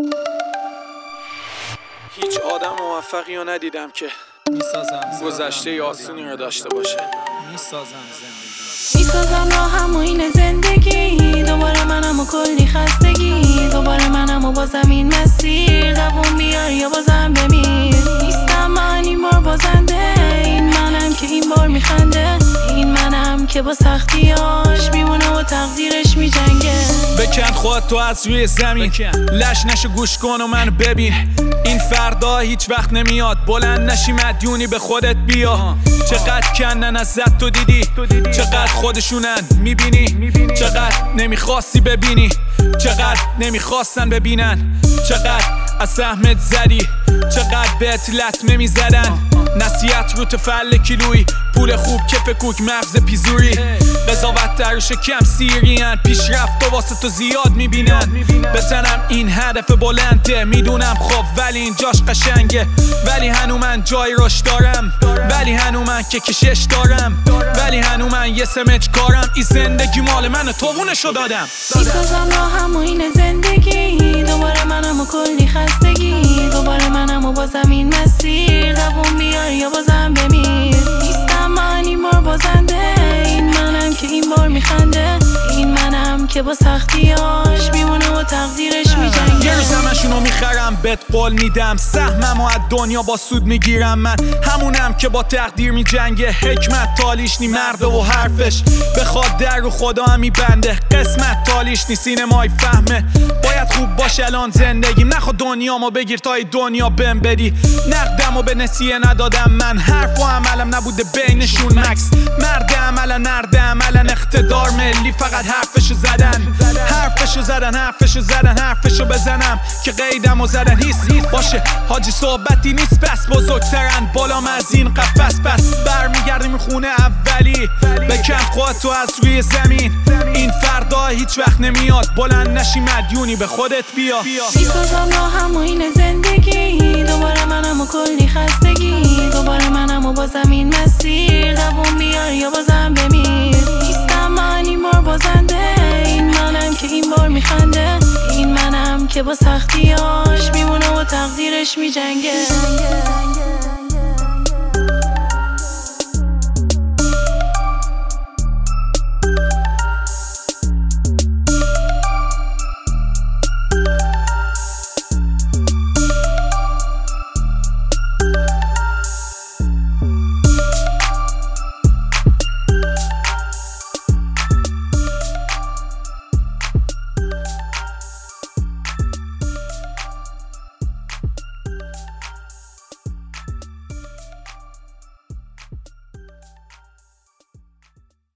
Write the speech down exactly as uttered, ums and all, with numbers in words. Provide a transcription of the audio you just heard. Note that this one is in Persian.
هیچ آدم موفقی رو ندیدم که گذشته آسونی رو داشته باشه. میسازم زندگی میسازم راهم و این زندگی، دوباره منم و کلی خستگی، دوباره منم و بازم این مسیر، دوام بیار یا بازم بمیر. نیستم من این بار بازنده، این منم که این بار میخنده، این منم که با سختیاش میمونه و تقدیرش میجنگه. بکن خودت تو از روی زمین، لش نشو گوش کن و منو ببین. این فردا هیچ وقت نمیاد، بلند نشی مدیونی به خودت بیا. چقدر کنن ازت تو دیدی، چقدر خودشونن میبینی، چقدر نمیخواستی ببینی، چقدر نمیخواستن ببینن، چقدر از سهمت زدی، چقدر بهت لطمه میزدن. نصیحت رو تفل کیلویی، پول خوب کف کوک مغز پیزوری، قضاوت در شکم سیرین، پیشرفت و واسه تو زیاد میبینن. بزنم این هدف بلنده، میدونم خب ولی این جاش قشنگه، ولی هنو من جای روش دارم، ولی هنو من که کشش دارم، ولی هنو من یه سمج کارم. این زندگی مال منه توونشو دادم. میسازم راهم و این زندگی، دوباره منم و کلی خستگی، دوباره منم و بازم این مسیر، دوام بیار یا بازم بمیر. نیستم من این بار بازنده، این منم که این بار میخنده، این منم که با سختیاش میمونه و تقدیرش میجنگه. یه روز همشونو میخرم بهت قول میدم، سهمم و از دنیا با سود میگیرم. من همونم که با تقدیر میجنگه، حکمت تالیش نی مرده و حرفش بخواد در رو خدا هم میبنده. قسمت تالیش نی سینمای فهمه، باید خوب باشه الان زندگیم. نخوا دنیامو بگیر تا ای دنیا بهم بدی، نقدمو به نسیه ندادم من، حرف و عملم نبوده بینشون مکس. مرد عملا مرد عملا اقتدار ملی، فقط حرفشو زدن حرفشو زدن حرفشو زدن حرفشو بزنم که قیدمو زدن. هیس باشه حاجی صحبتی نیست، پس بزرگترن بالام از این قفس، پس برمیگردیم خونه اولی. بکن خودتو از روی زمین، این فردا هیچ وقت نمیاد، بلند نشی مدیونی به خودت بیا. میسازم راهم و این زندگی، دوباره منم و کلی خستگی، دوباره منم و بازم این مسیر، دوام بیار یا بازم بمیر. نیستم من این بار بازنده، این منم که این بار میخنده، این منم که با سختیاش میمونه و تقدیرش میجنگه.